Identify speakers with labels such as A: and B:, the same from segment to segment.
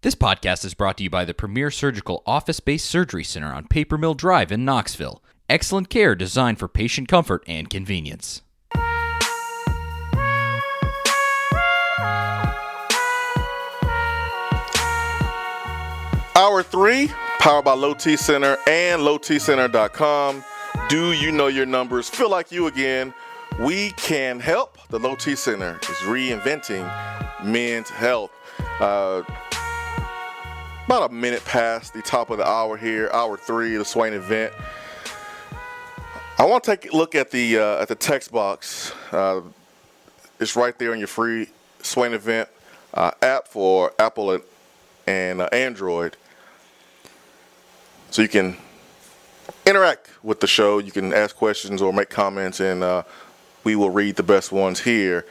A: This podcast is brought to you by the Premier Surgical Office-Based Surgery Center on Paper Mill Drive in Knoxville. Excellent care designed for patient comfort and convenience.
B: Hour 3, powered by Low T Center and lowtcenter.com. Do you know your numbers? Feel like you again. We can help. The Low T Center is reinventing men's health. About a minute past the top of the hour here, hour 3, the Swain event. I want to take a look at the text box. It's right there on your free Swain event app for Apple and Android. So you can interact with the show. You can ask questions or make comments, and we will read the best ones here.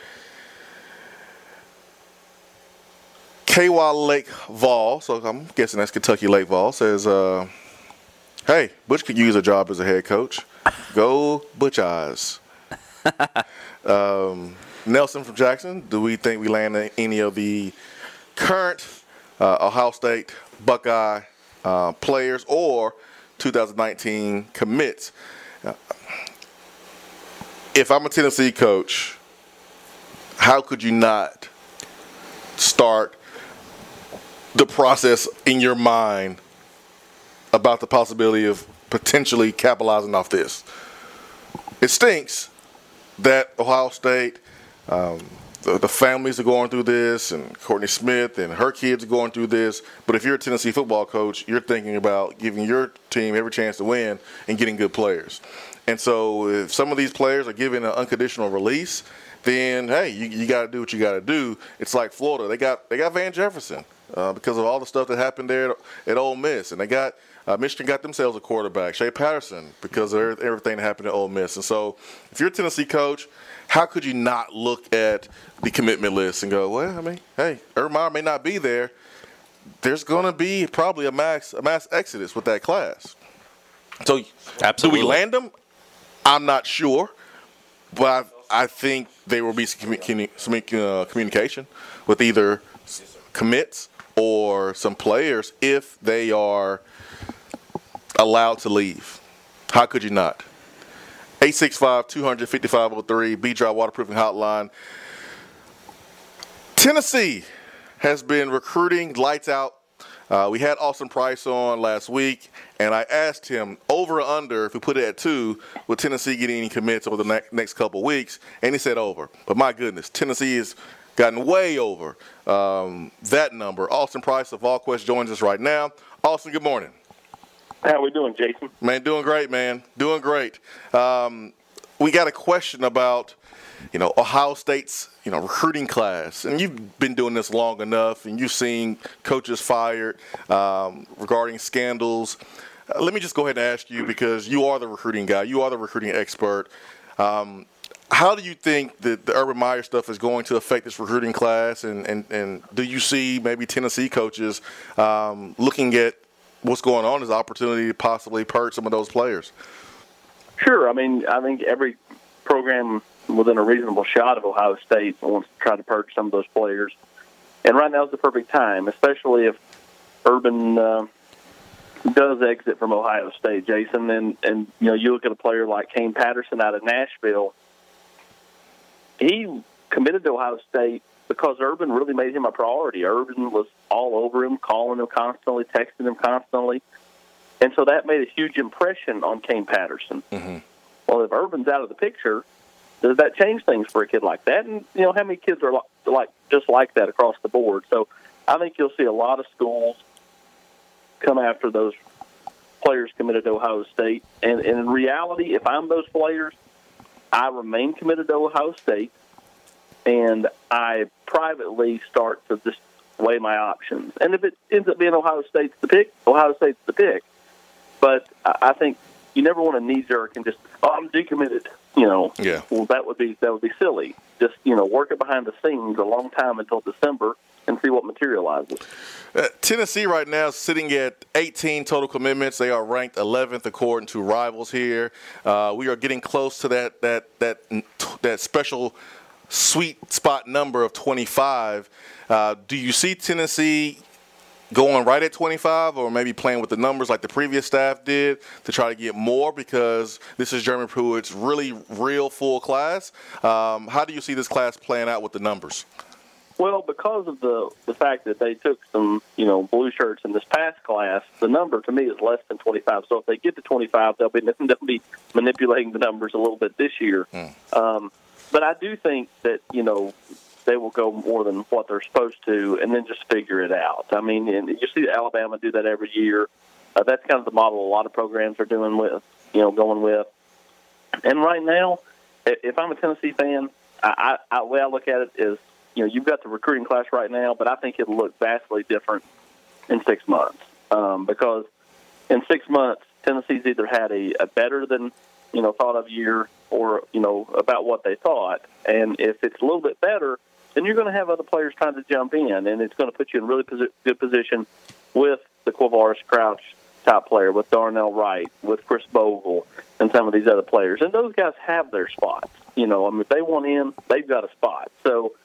B: KY Lake Vol, so I'm guessing that's Kentucky Lake Vol, says, hey, Butch could use a job as a head coach. Go Butch Eyes. Nelson from Jackson, do we think we land any of the current Ohio State Buckeye players or 2019 commits? If I'm a Tennessee coach, how could you not start the process in your mind about the possibility of potentially capitalizing off this? It stinks that Ohio State, the families are going through this, and Courtney Smith and her kids are going through this. But if you're a Tennessee football coach, you're thinking about giving your team every chance to win and getting good players. And so if some of these players are given an unconditional release, then, hey, you got to do what you got to do. It's like Florida. They got Van Jefferson because of all the stuff that happened there at Ole Miss. And they got Michigan got themselves a quarterback, Shea Patterson, because of everything that happened at Ole Miss. And so if you're a Tennessee coach, how could you not look at the commitment list and go, well, I mean, hey, Urban Meyer may not be there. There's going to be probably a mass exodus with that class. So
A: Absolutely.
B: Do we land them? I'm not sure, but I think there will be some communication with either commits or some players if they are allowed to leave. How could you not? 865-200-5503, B-Dry Waterproofing Hotline. Tennessee has been recruiting lights out. We had Austin Price on last week, and I asked him over or under, if we put it at 2, would Tennessee get any commits over the next couple of weeks? And he said over. But my goodness, Tennessee has gotten way over that number. Austin Price of VolQuest joins us right now. Austin, good morning.
C: How we doing, Jason?
B: Man, doing great, man. Doing great. We got a question about, Ohio State's, recruiting class. And you've been doing this long enough, and you've seen coaches fired regarding scandals. Let me just go ahead and ask you, because you are the recruiting guy. You are the recruiting expert. How do you think that the Urban Meyer stuff is going to affect this recruiting class? And do you see maybe Tennessee coaches looking at what's going on as an opportunity to possibly purge some of those players?
C: Sure. I mean, I think every program within a reasonable shot of Ohio State wants to try to purge some of those players. And right now is the perfect time, especially if Urban does exit from Ohio State, Jason. And you look at a player like Kane Patterson out of Nashville. He committed to Ohio State because Urban really made him a priority. Urban was all over him, calling him constantly, texting him constantly. And so that made a huge impression on Kane Patterson. Mm-hmm. Well, if Urban's out of the picture, does that change things for a kid like that? And, how many kids are just like that across the board? So I think you'll see a lot of schools come after those players committed to Ohio State. And in reality, if I'm those players, I remain committed to Ohio State. And I privately start to just weigh my options. And if it ends up being Ohio State's the pick, Ohio State's the pick. But I think you never want to knee-jerk and just, I'm decommitted.
B: Yeah.
C: Well, that would be silly. Just, work it behind the scenes a long time until December and see what materializes.
B: Tennessee right now is sitting at 18 total commitments. They are ranked 11th according to Rivals here. We are getting close to that special sweet spot number of 25. Do you see Tennessee going right at 25, or maybe playing with the numbers like the previous staff did to try to get more, because this is Jeremy Pruitt's really real full class? How do you see this class playing out with the numbers?
C: Well, because of the fact that they took some, blue shirts in this past class, the number to me is less than 25. So if they get to 25, they'll be manipulating the numbers a little bit this year. But I do think that, they will go more than what they're supposed to and then just figure it out. I mean, and you see Alabama do that every year. That's kind of the model a lot of programs are doing going with. And right now, if I'm a Tennessee fan, the way I look at it is, you've got the recruiting class right now, but I think it'll look vastly different in 6 months. Because in 6 months, Tennessee's either had a better than, thought of year or, about what they thought. And if it's a little bit better, then you're going to have other players trying to jump in, and it's going to put you in really good position with the Quavaris Crouch type player, with Darnell Wright, with Chris Bogle, and some of these other players. And those guys have their spots. If they want in, they've got a spot. So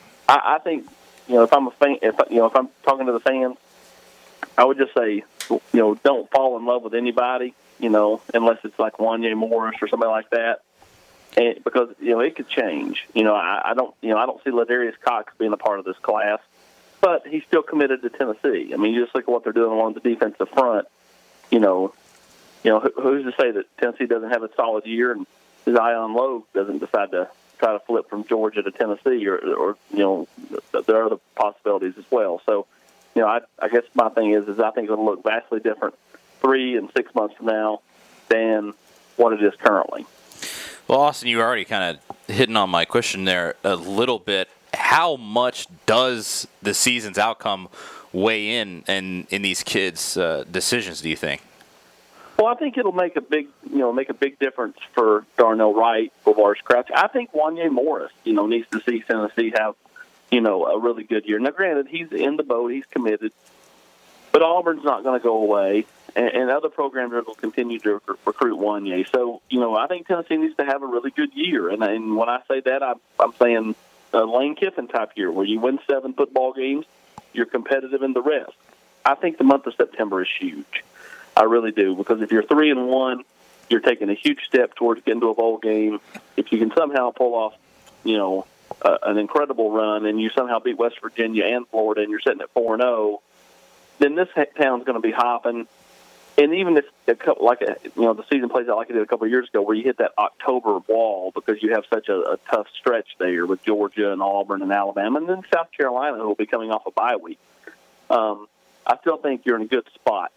C: I think, if I'm a fan, if I'm talking to the fans, I would just say, don't fall in love with anybody, unless it's like Wanya Morris or somebody like that. And because it could change. I don't see Ladarius Cox being a part of this class, but he's still committed to Tennessee. I mean, you just look at what they're doing along the defensive front. Who's to say that Tennessee doesn't have a solid year and Zion Logue doesn't decide to try to flip from Georgia to Tennessee, or there are other possibilities as well. So, I guess my thing is I think it'll look vastly different 3 and 6 months from now than what it is currently.
A: Well, Austin, you were already kind of hitting on my question there a little bit. How much does the season's outcome weigh in these kids' decisions, do you think?
C: Well, I think it'll make a big difference for Darnell Wright, Quavaris Crouch. I think Wanya Morris, needs to see Tennessee have, a really good year. Now, granted, he's in the boat, he's committed, but Auburn's not going to go away, and other programs will continue to recruit Wanya. So, I think Tennessee needs to have a really good year. And when I say that, I'm saying a Lane Kiffin type year where you win 7 football games, you're competitive in the rest. I think the month of September is huge. I really do, because if you're 3-1, you're taking a huge step towards getting to a bowl game. If you can somehow pull off, an incredible run, and you somehow beat West Virginia and Florida, and you're sitting at 4-0, then this town's going to be hopping. And even if the season plays out like it did a couple of years ago, where you hit that October wall because you have such a tough stretch there with Georgia and Auburn and Alabama, and then South Carolina, who will be coming off a bye week. I still think you're in a good spot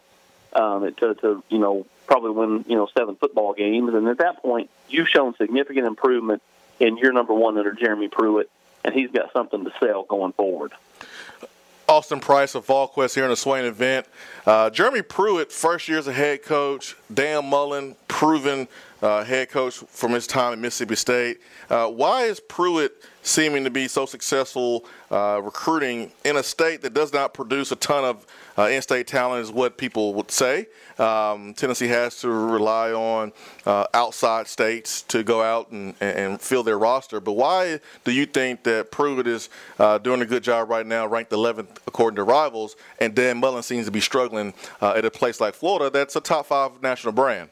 C: to probably win 7 football games, and at that point, you've shown significant improvement in year number 1 under Jeremy Pruitt, and he's got something to sell going forward.
B: Austin Price of VolQuest here in the Swain event. Jeremy Pruitt, first year as a head coach. Dan Mullen, proven head coach from his time at Mississippi State. Why is Pruitt seeming to be so successful recruiting in a state that does not produce a ton of in-state talent, is what people would say? Tennessee has to rely on outside states to go out and fill their roster. But why do you think that Pruitt is doing a good job right now, ranked 11th according to Rivals, and Dan Mullen seems to be struggling at a place like Florida that's a top 5 national brand?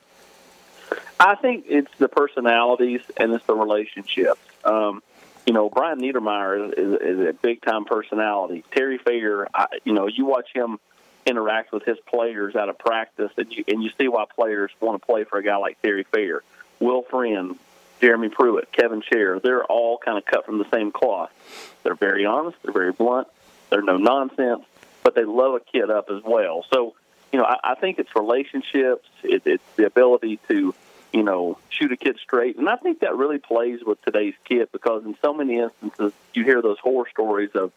C: I think it's the personalities and it's the relationships. Brian Niedermeyer is a big-time personality. Terry Fair, you watch him interact with his players out of practice, and you see why players want to play for a guy like Terry Fair. Will Friend, Jeremy Pruitt, Kevin Sherr, they're all kind of cut from the same cloth. They're very honest, they're very blunt, they're no nonsense, but they love a kid up as well. So, I think it's relationships, it's the ability to, shoot a kid straight. And I think that really plays with today's kid, because in so many instances you hear those horror stories of,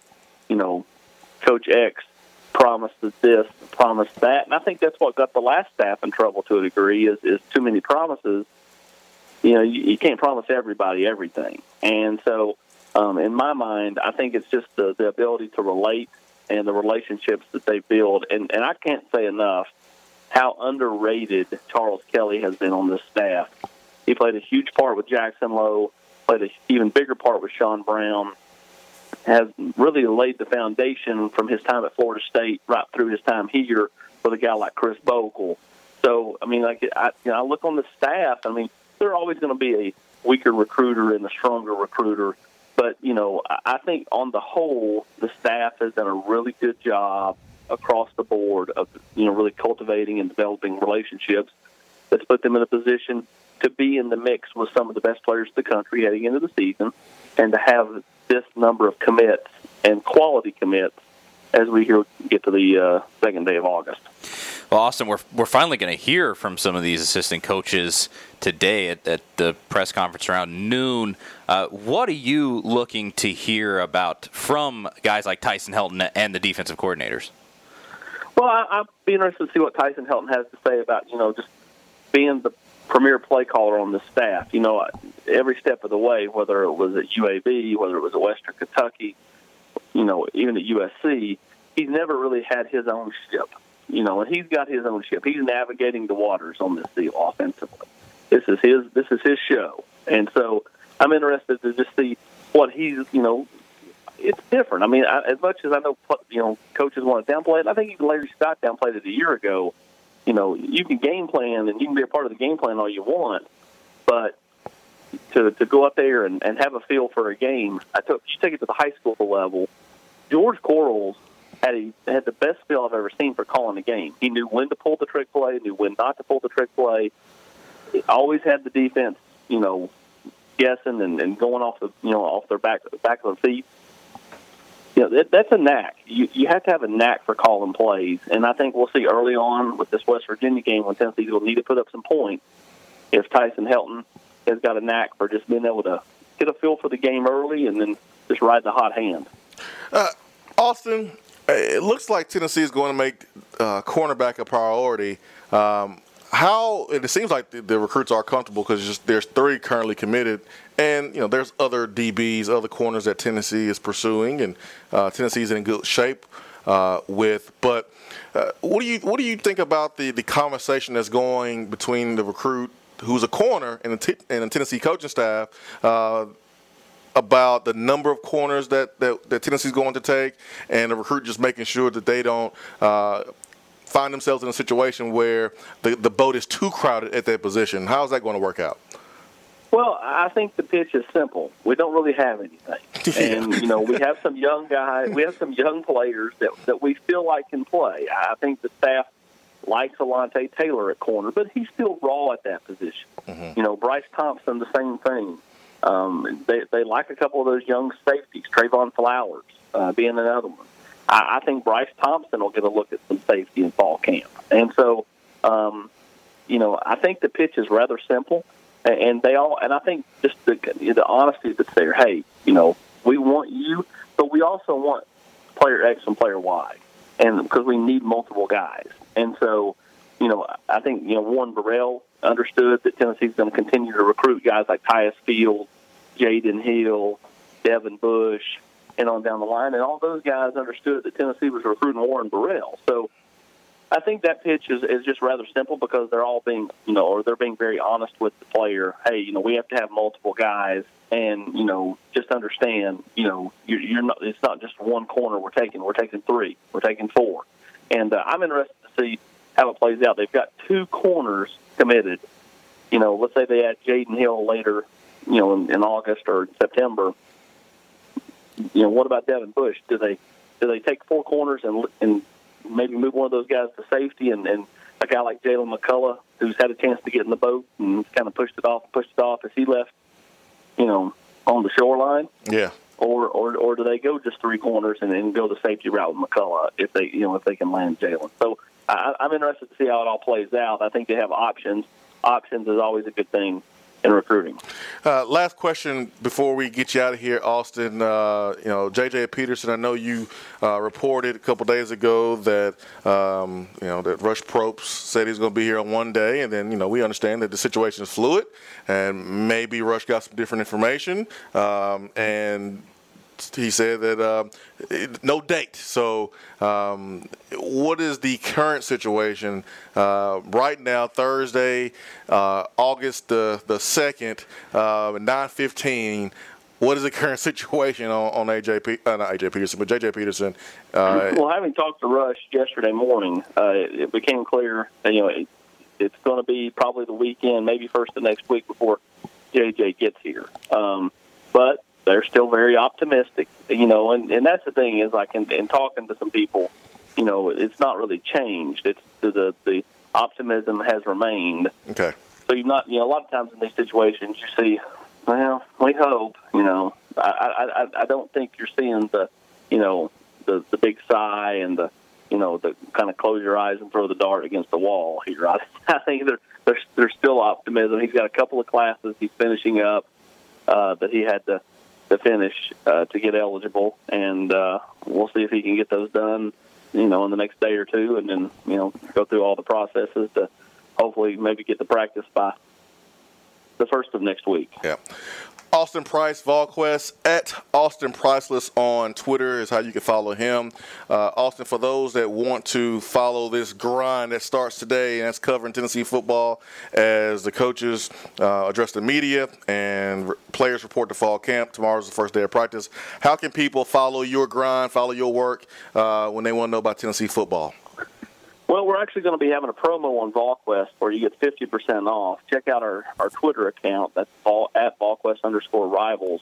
C: Coach X promised this, promised that. And I think that's what got the last staff in trouble to a degree is too many promises. You can't promise everybody everything. And so in my mind, I think it's just the ability to relate and the relationships that they build. And I can't say enough how underrated Charles Kelly has been on this staff. He played a huge part with Jackson Lowe, played an even bigger part with Sean Brown. has really laid the foundation from his time at Florida State right through his time here with a guy like Chris Bogle. So, I mean, I look on the staff. I mean, there's always going to be a weaker recruiter and a stronger recruiter. But, I think on the whole, the staff has done a really good job across the board of, really cultivating and developing relationships that's put them in a position to be in the mix with some of the best players in the country heading into the season, and to have this number of commits and quality commits as we get to the second day of August.
A: Well, Austin, we're finally going to hear from some of these assistant coaches today at the press conference around noon. What are you looking to hear about from guys like Tyson Helton and the defensive coordinators?
C: Well, I'd be interested to see what Tyson Helton has to say about, just being the premier play caller on the staff. Every step of the way, whether it was at UAB, whether it was at Western Kentucky, even at USC, he's never really had his own ship. And he's got his own ship. He's navigating the waters on this deal offensively. This is his show. And so I'm interested to just see what he's, it's different. I mean, as much as I know, coaches want to downplay it, I think even Larry Scott downplayed it a year ago. You can game plan and you can be a part of the game plan all you want, but to go up there and have a feel for a game, you take it to the high school level. George Quarles had the best feel I've ever seen for calling a game. He knew when to pull the trick play, knew when not to pull the trick play. He always had the defense, guessing and going off their back of the feet. That's a knack. You have to have a knack for calling plays, and I think we'll see early on with this West Virginia game when Tennessee will need to put up some points. If Tyson Helton has got a knack for just being able to get a feel for the game early and then just ride the hot hand.
B: Austin, it looks like Tennessee is going to make cornerback a priority. It seems like the recruits are comfortable because there's 3 currently committed, and there's other DBs, other corners that Tennessee is pursuing, and Tennessee's in good shape with. But what do you think about the conversation that's going between the recruit who's a corner and the Tennessee coaching staff about the number of corners that Tennessee's going to take, and the recruit just making sure that they don't find themselves in a situation where the boat is too crowded at that position? How is that going to work out?
C: Well, I think the pitch is simple. We don't really have anything. And, we have some young guys, we have some young players that we feel like can play. I think the staff likes Alontae Taylor at corner, but he's still raw at that position. Mm-hmm. Bryce Thompson, the same thing. They like a couple of those young safeties, Trayvon Flowers being another one. I think Bryce Thompson will get a look at some safety in fall camp. And so, I think the pitch is rather simple. And I think just the honesty that's there. Hey, we want you, but we also want player X and player Y, and because we need multiple guys. And so, I think Warren Burrell understood that Tennessee's going to continue to recruit guys like Tyus Field, Jaden Hill, Devin Bush, and on down the line. And all those guys understood that Tennessee was recruiting Warren Burrell. So I think that pitch is just rather simple because they're all being, they're being very honest with the player. Hey, we have to have multiple guys, and just understand, you're not. It's not just one corner we're taking. We're taking 3. We're taking 4, and I'm interested to see how it plays out. They've got 2 corners committed. Let's say they add Jaden Hill later, in August or September. What about Devin Bush? Do they take 4 corners and maybe move one of those guys to safety, and a guy like Jalen McCullough, who's had a chance to get in the boat and kind of pushed it off as he left, on the shoreline? Yeah. Or do they go just 3 corners and then go the safety route with McCullough if they can land Jalen? So I'm interested to see how it all plays out. I think they have options. Options is always a good thing in recruiting.
B: Last question before we get you out of here, Austin. J.J. Peterson, I know you reported a couple days ago that that Rush Propst said he's going to be here on one day, and then we understand that the situation is fluid, and maybe Rush got some different information, and he said that no date. So what is the current situation right now, Thursday, August the 2nd, 9:15? what is the current situation on not AJ Peterson, but JJ Peterson?
C: Well, having talked to Rush yesterday morning, it became clear that, it's going to be probably the weekend, maybe first of next week before JJ gets here. But they're still very optimistic, and that's the thing is, like, in talking to some people, it's not really changed. It's the optimism has remained.
B: Okay.
C: So you're not, a lot of times in these situations you see, well, we hope, I don't think you're seeing the big sigh and the kind of close your eyes and throw the dart against the wall here. I think there's still optimism. He's got a couple of classes he's finishing up that he had to finish to get eligible, and we'll see if he can get those done, in the next day or two, and then, go through all the processes to hopefully maybe get to practice by the first of next week.
B: Yeah. Austin Price, VolQuest, at Austin Priceless on Twitter is how you can follow him. Austin, for those that want to follow this grind that starts today, and that's covering Tennessee football as the coaches address the media and players report to fall camp. Tomorrow's the first day of practice. How can people follow your grind, follow your work when they want to know about Tennessee football?
C: Well, we're actually going to be having a promo on VolQuest where you get 50% off. Check out our Twitter account. That's at VolQuest_rivals.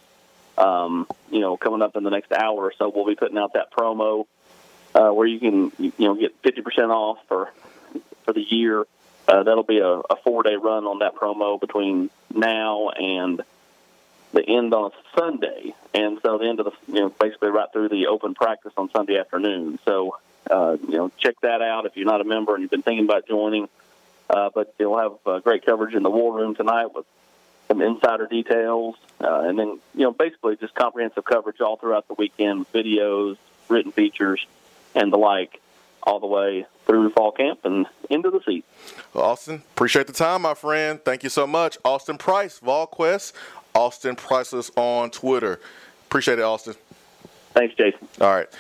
C: Coming up in the next hour or so, we'll be putting out that promo where you can, get 50% off for the year. That'll be a 4-day run on that promo between now and the end on Sunday. And so the end of basically right through the open practice on Sunday afternoon. So, check that out if you're not a member and you've been thinking about joining. But you'll have great coverage in the War Room tonight with some insider details. And then, basically just comprehensive coverage all throughout the weekend, videos, written features, and the like, all the way through fall camp and into the season.
B: Well, Austin, appreciate the time, my friend. Thank you so much. Austin Price, VolQuest, Austin Priceless on Twitter. Appreciate it, Austin.
C: Thanks, Jason.
B: All right.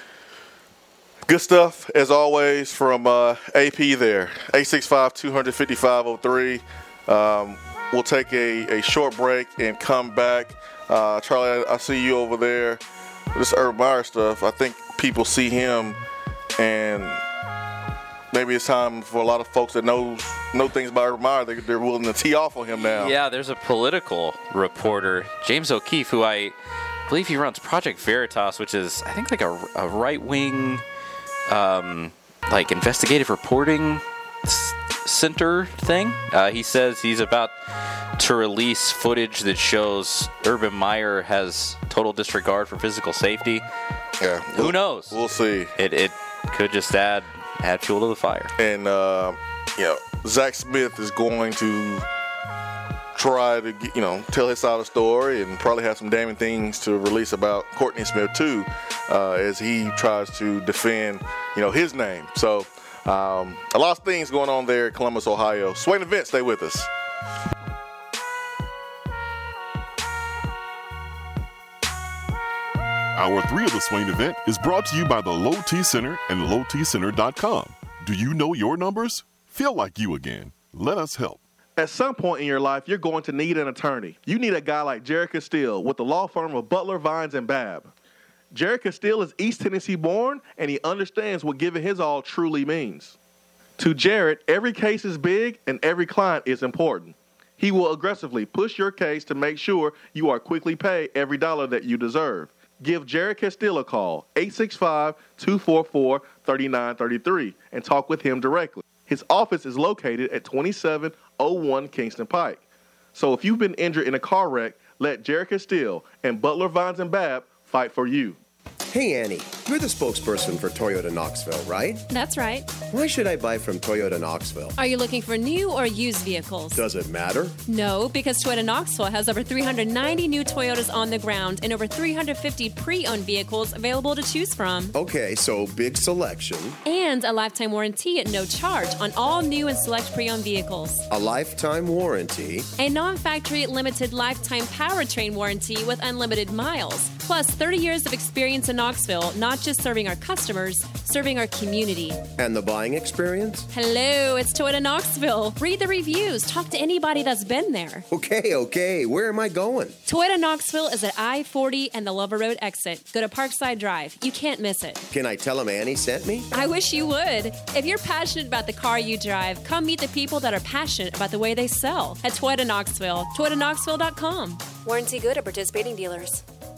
B: Good stuff, as always, from AP there. 865-255-03. We'll take a short break and come back. Charlie, I see you over there. This Urban Meyer stuff, I think people see him, and maybe it's time for a lot of folks that know things about Urban Meyer. They're willing to tee off on him now.
A: Yeah, there's a political reporter, James O'Keefe, who I believe he runs Project Veritas, which is, I think, like a right-wing investigative reporting center thing. He says he's about to release footage that shows Urban Meyer has total disregard for physical safety.
B: Yeah,
A: who knows?
B: We'll see.
A: It could just add fuel to the fire.
B: And Zach Smith is going to try to tell his side of the story and probably have some damning things to release about Courtney Smith too, as he tries to defend his name. So a lot of things going on there in Columbus, Ohio. Swain and Vince, stay with us.
D: Hour 3 of the Swain event is brought to you by the Low T Center and LowTCenter.com. Do you know your numbers? Feel like you again. Let us help.
E: At some point in your life, you're going to need an attorney. You need a guy like Jared Castile with the law firm of Butler, Vines, and Babb. Jared Castile is East Tennessee born, and he understands what giving his all truly means. To Jared, every case is big and every client is important. He will aggressively push your case to make sure you are quickly paid every dollar that you deserve. Give Jared Castile a call, 865-244-3933, and talk with him directly. His office is located at 2701 Kingston Pike. So if you've been injured in a car wreck, let Jared Castile and Butler, Vines, and Babb fight for you.
F: Hey, Annie, you're the spokesperson for Toyota Knoxville, right?
G: That's right.
F: Why should I buy from Toyota Knoxville?
G: Are you looking for new or used vehicles?
F: Does it matter?
G: No, because Toyota Knoxville has over 390 new Toyotas on the ground and over 350 pre-owned vehicles available to choose from.
F: Okay, so big selection.
G: And a lifetime warranty at no charge on all new and select pre-owned vehicles.
F: A lifetime warranty.
G: A non-factory limited lifetime powertrain warranty with unlimited miles. Plus 30 years of experience and Knoxville, not just serving our customers, serving our community.
F: And the buying experience?
G: Hello, it's Toyota Knoxville. Read the reviews. Talk to anybody that's been there.
F: Okay. Where am I going?
G: Toyota Knoxville is at I-40 and the Lover Road exit. Go to Parkside Drive. You can't miss it.
F: Can I tell him Annie sent me?
G: I wish you would. If you're passionate about the car you drive, come meet the people that are passionate about the way they sell at Toyota Knoxville. ToyotaKnoxville.com. Warranty good at participating dealers.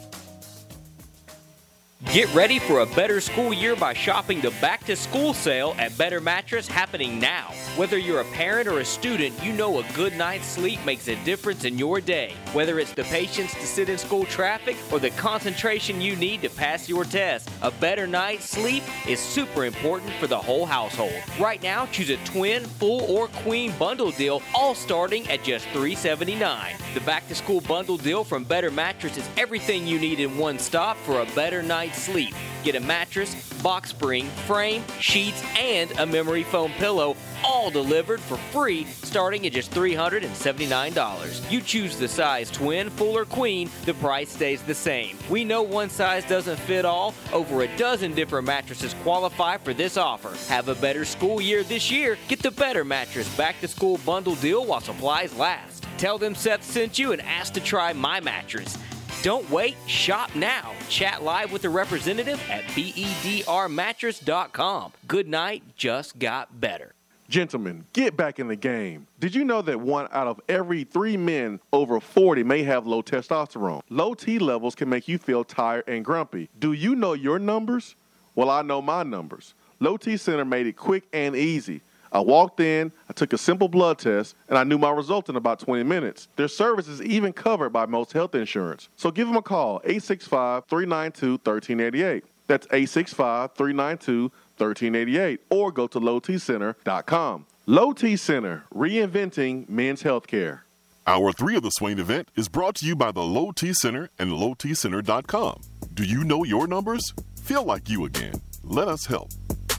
H: Get ready for a better school year by shopping the back-to-school sale at Better Mattress happening now. Whether you're a parent or a student, you know a good night's sleep makes a difference in your day. Whether it's the patience to sit in school traffic or the concentration you need to pass your test, a better night's sleep is super important for the whole household. Right now, choose a twin, full, or queen bundle deal, all starting at just $379. The back-to-school bundle deal from Better Mattress is everything you need in one stop for a better night's sleep. Get a mattress, box spring, frame, sheets, and a memory foam pillow, all delivered for free, starting at just $379. You choose the size twin, full, or queen, the price stays the same. We know one size doesn't fit all. Over a dozen different mattresses qualify for this offer. Have a better school year this year. Get the Better Mattress back-to-school bundle deal while supplies last. Tell them Seth sent you and ask to try my mattress. Don't wait, shop now. Chat live with the representative at bedrmattress.com. Good night just got better.
E: Gentlemen, get back in the game. Did you know that 1 out of every 3 men over 40 may have low testosterone? Low T levels can make you feel tired and grumpy. Do you know your numbers? Well, I know my numbers. Low T Center made it quick and easy. I walked in, I took a simple blood test, and I knew my result in about 20 minutes. Their service is even covered by most health insurance. So give them a call, 865-392-1388. That's 865-392-1388. Or go to lowtcenter.com. Low T Center, reinventing men's healthcare.
D: Hour 3 of the Swain event is brought to you by the Low T Center and lowtcenter.com. Do you know your numbers? Feel like you again. Let us help.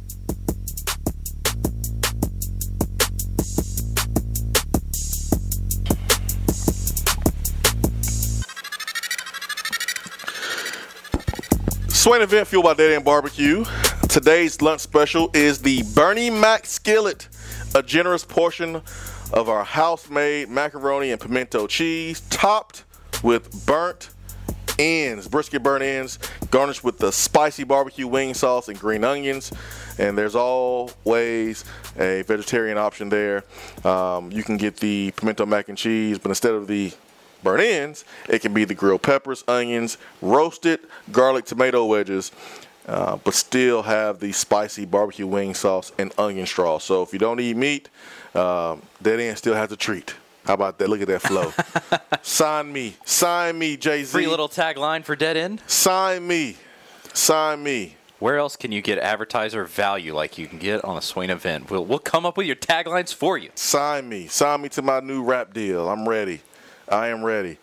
B: Swain event fueled by Dead End Barbecue. Today's lunch special is the Bernie Mac Skillet, a generous portion of our house-made macaroni and pimento cheese, topped with burnt ends, brisket burnt ends, garnished with the spicy barbecue wing sauce and green onions. And there's always a vegetarian option there. You can get the pimento mac and cheese, but instead of the burnt ends, it can be the grilled peppers, onions, roasted garlic tomato wedges, but still have the spicy barbecue wing sauce and onion straw. So if you don't eat meat, Dead End still has a treat. How about that? Look at that flow. Sign me, Jay-Z.
A: Free little tagline for Dead End.
B: Sign me.
A: Where else can you get advertiser value like you can get on a Swain event? We'll come up with your taglines for you.
B: Sign me to my new rap deal. I'm ready. I am ready.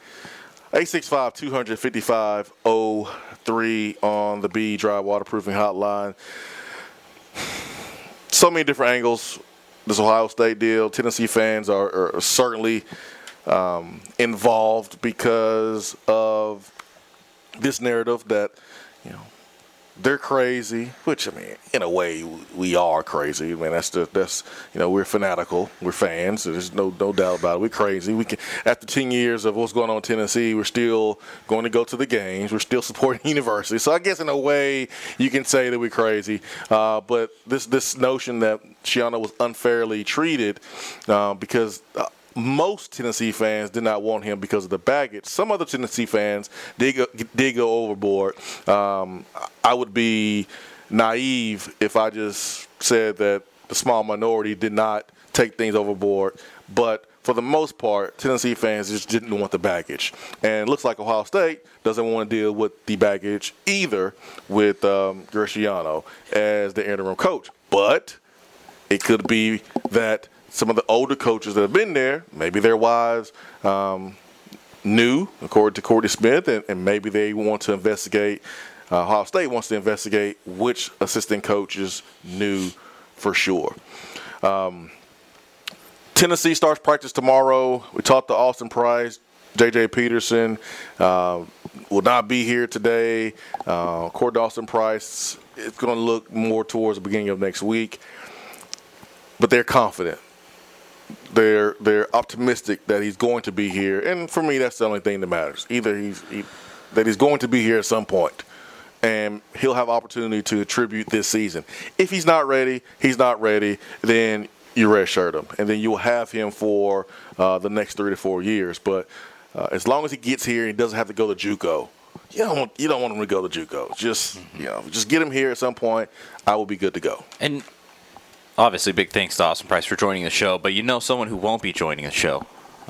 B: 865-255-03 on the B Dry Waterproofing Hotline. So many different angles. This Ohio State deal. Tennessee fans are certainly involved because of this narrative that, they're crazy, which, I mean, in a way, we are crazy. I mean, that's we're fanatical. We're fans. So there's no doubt about it. We're crazy. After 10 years of what's going on in Tennessee, we're still going to go to the games. We're still supporting the university. So I guess in a way, you can say that we're crazy. But this notion that Schiano was unfairly treated because most Tennessee fans did not want him because of the baggage. Some other Tennessee fans did go overboard. I would be naive if I just said that the small minority did not take things overboard. But for the most part, Tennessee fans just didn't want the baggage. And it looks like Ohio State doesn't want to deal with the baggage either with Schiano as the interim coach. But it could be that some of the older coaches that have been there, maybe their wives knew, according to Courtney Smith, and maybe they want to investigate. Ohio State wants to investigate which assistant coaches knew for sure. Tennessee starts practice tomorrow. We talked to Austin Price. J.J. Peterson will not be here today. Cord Dawson Price, it's going to look more towards the beginning of next week. But they're confident. They're optimistic that he's going to be here. And for me, that's the only thing that matters. Either that he's going to be here at some point, and he'll have opportunity to attribute this season. If he's not ready, then you redshirt him. And then you'll have him for the next 3 to 4 years. But as long as he gets here and he doesn't have to go to JUCO, you don't want him to go to JUCO. Just get him here at some point. I will be good to go.
A: And obviously, big thanks to Austin Price for joining the show. But someone who won't be joining the show.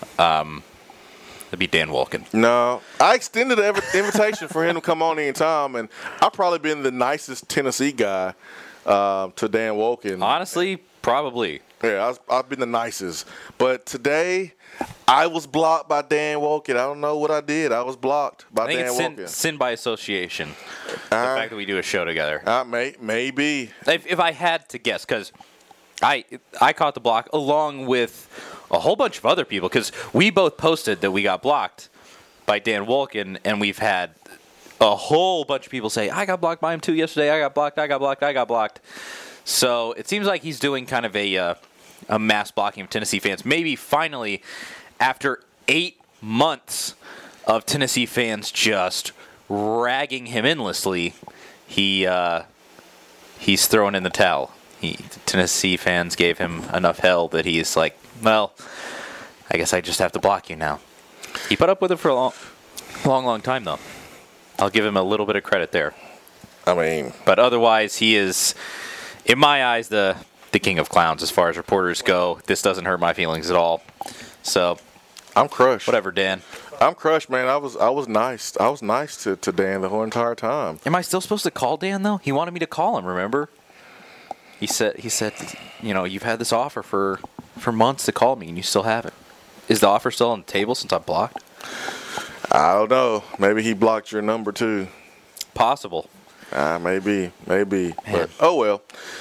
A: That'd be Dan Wolken.
B: No, I extended an invitation for him to come on anytime, and I've probably been the nicest Tennessee guy to Dan Wolken.
A: Honestly, probably.
B: Yeah, I've been the nicest. But today, I was blocked by Dan Wolken. I don't know what I did. I was blocked by Dan Wolken.
A: It's sin by association. The fact that we do a show together.
B: Maybe.
A: If I had to guess, because I caught the block along with a whole bunch of other people, because we both posted that we got blocked by Dan Wolken, and we've had a whole bunch of people say, I got blocked by him too yesterday. I got blocked. So it seems like he's doing kind of a mass blocking of Tennessee fans. Maybe finally, after 8 months of Tennessee fans just ragging him endlessly, he's throwing in the towel. Tennessee fans gave him enough hell that he's like, well, I guess I just have to block you now. He put up with it for a long time, though. I'll give him a little bit of credit there. But otherwise, he is, in my eyes, the king of clowns as far as reporters go. This doesn't hurt my feelings at all. So
B: I'm crushed.
A: Whatever, Dan.
B: I'm crushed, man. I was nice. I was nice to Dan the whole entire time.
A: Am I still supposed to call Dan though? He wanted me to call him. Remember? He said, you've had this offer for months to call me, and you still haven't. Is the offer still on the table since I'm blocked?
B: I don't know. Maybe he blocked your number too.
A: Possible.
B: Maybe. But, oh well.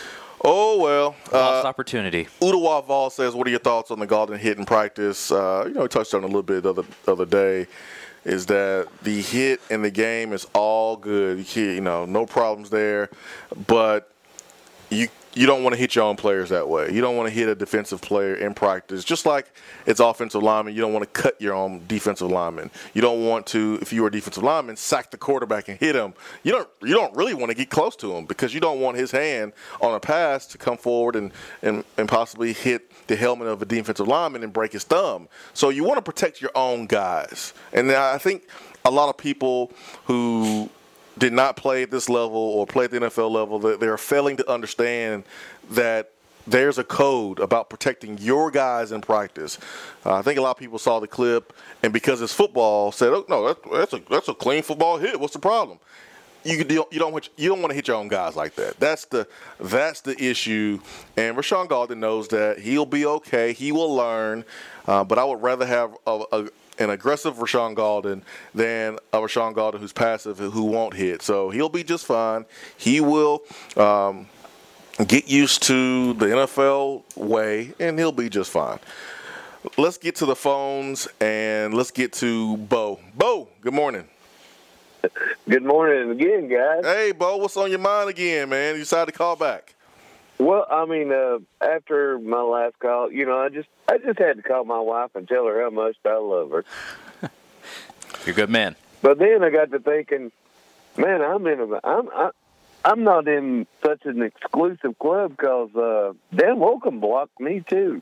A: Lost opportunity.
B: Udawa Vol says, what are your thoughts on the Gaulden hit in practice? We touched on it a little bit the other day. Is that the hit in the game is all good. No problems there. But you don't want to hit your own players that way. You don't want to hit a defensive player in practice. Just like it's offensive lineman, you don't want to cut your own defensive lineman. You don't want to, if you were a defensive lineman, sack the quarterback and hit him. You don't really want to get close to him because you don't want his hand on a pass to come forward and possibly hit the helmet of a defensive lineman and break his thumb. So you want to protect your own guys. And I think a lot of people who did not play at this level or play at the NFL level, they're failing to understand that there's a code about protecting your guys in practice. I think a lot of people saw the clip, and because it's football, said, "Oh no, that's a clean football hit. What's the problem?" You don't want to hit your own guys like that. That's the issue, and Rashawn Gaulden knows that. He'll be okay. He will learn, but I would rather have an aggressive Rashawn Gaulden than a Rashawn Gaulden who's passive, who won't hit. So he'll be just fine. He will get used to the NFL way, and he'll be just fine. Let's get to the phones, and let's get to Bo. Bo, good morning.
I: Good morning again, guys.
B: Hey, Bo, what's on your mind again, man? You decided to call back.
I: Well, after my last call, I just had to call my wife and tell her how much I love her.
A: You're a good man.
I: But then I got to thinking, man, I'm not in such an exclusive club because Dan Wolken blocked me too.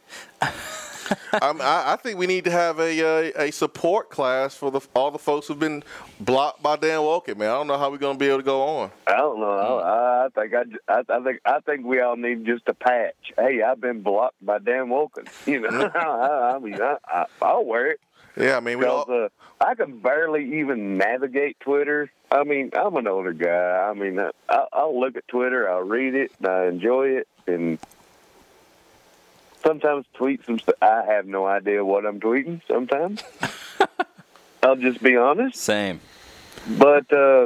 B: I think we need to have a support class for all the folks who've been blocked by Dan Wolken, man. I don't know how we're going to be able to go on.
I: I don't know. I think we all need just a patch. Hey, I've been blocked by Dan Wolken. I'll wear it.
B: Yeah,
I: I can barely even navigate Twitter. I'm an older guy. I'll look at Twitter, I'll read it, and I enjoy it, and sometimes tweet some stuff. I have no idea what I'm tweeting sometimes. I'll just be honest.
A: Same.
I: But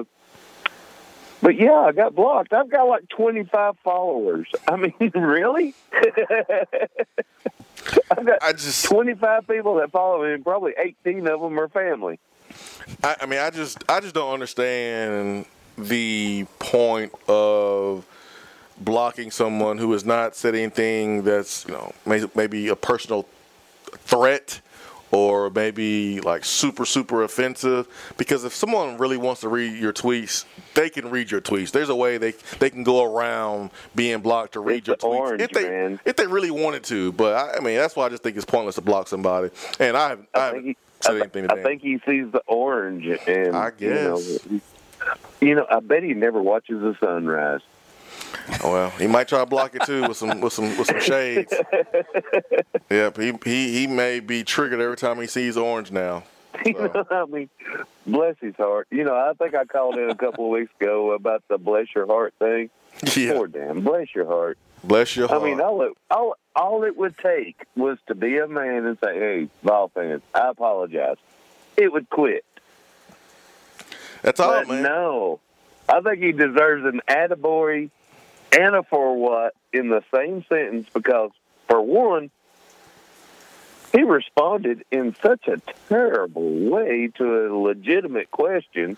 I: yeah, I got blocked. I've got like 25 followers. Really? got 25 people that follow him, and probably 18 of them are family.
B: I just don't understand the point of blocking someone who has not said anything that's, maybe a personal threat or maybe like super offensive. Because if someone really wants to read your tweets, they can read your tweets. There's a way they can go around being blocked to read your tweets if they really wanted to. But that's why I just think it's pointless to block somebody. And I haven't said anything to them.
I: I think he sees the orange, and
B: I guess
I: I bet he never watches the sunrise.
B: Well, he might try to block it too with some shades. Yep, he may be triggered every time he sees orange now. So.
I: Bless his heart. I think I called in a couple of weeks ago about the bless your heart thing.
B: Yeah.
I: Poor damn, bless your heart.
B: Bless your heart.
I: All it would take was to be a man and say, "Hey, Vol fans, I apologize." It would quit.
B: That's all,
I: but
B: man.
I: No, I think he deserves an attaboy and a for what in the same sentence because, for one, he responded in such a terrible way to a legitimate question.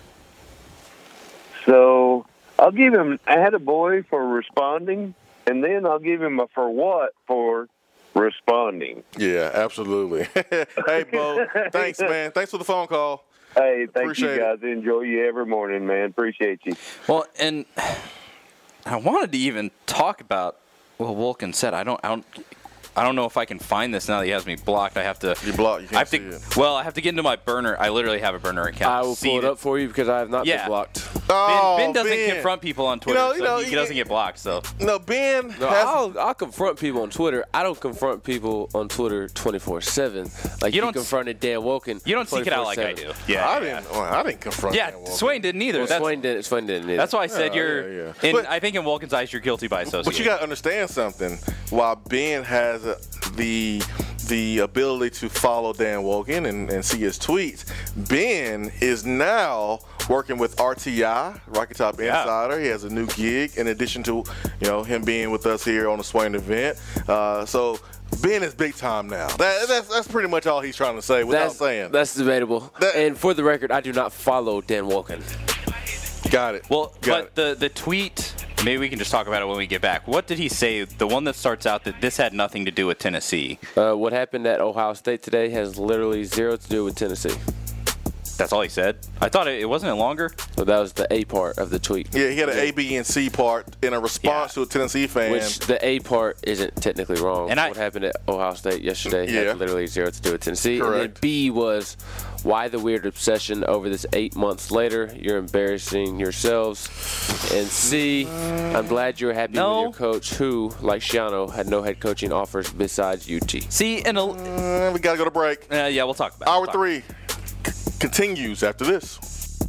I: So I'll give him an attaboy for responding, and then I'll give him a for what for responding.
B: Yeah, absolutely. Hey, Bo, thanks, man. Thanks for the phone call.
I: Hey, thank
B: Appreciate
I: you, guys. Enjoy you every morning, man. Appreciate you.
A: Well, and I wanted to even talk about what Wolken said. I don't know if I can find this now that he has me blocked. I have to.
B: You're blocked. You can't see it.
A: Well, I have to get into my burner. I literally have a burner account.
J: I will pull it up for you because I have not been blocked.
A: Ben doesn't confront people on Twitter, so he doesn't get blocked. So
B: no, Ben.
J: I'll confront people on Twitter. I don't confront people on Twitter 24/7. Like you confronted Dan Wolken.
A: You don't seek it out like I do.
B: Yeah, I didn't confront.
A: Yeah,
B: Dan Wolken.
A: Swain didn't either.
J: Well, Swain didn't either.
A: That's why I said you're.
B: But
A: I think in Wolken's eyes, you're guilty by association.
B: But you got to understand something. While Ben has the ability to follow Dan Wolken and see his tweets, Ben is now working with RTI, Rocky Top Insider. He has a new gig in addition to him being with us here on the Swain event. So Ben is big time now. That's pretty much all he's trying to say without saying.
J: That's debatable. And for the record, I do not follow Dan Wolken.
B: Got it.
A: Well, but the tweet, maybe we can just talk about it when we get back. What did he say? The one that starts out that this had nothing to do with Tennessee.
J: What happened at Ohio State today has literally zero to do with Tennessee.
A: That's all he said? I thought it wasn't longer.
J: So that was the A part of the tweet.
B: Yeah, he had an A, B, and C part in a response to a Tennessee fan.
J: Which the A part isn't technically wrong. And what happened at Ohio State yesterday had literally zero to do with Tennessee.
B: Correct.
J: And then B was why the weird obsession over this 8 months later. You're embarrassing yourselves. And C, I'm glad you're happy with your coach who, like Shiano, had no head coaching offers besides UT.
A: See, and
B: we got to go to break.
A: Yeah, we'll talk about it.
B: Hour 3 continues after this.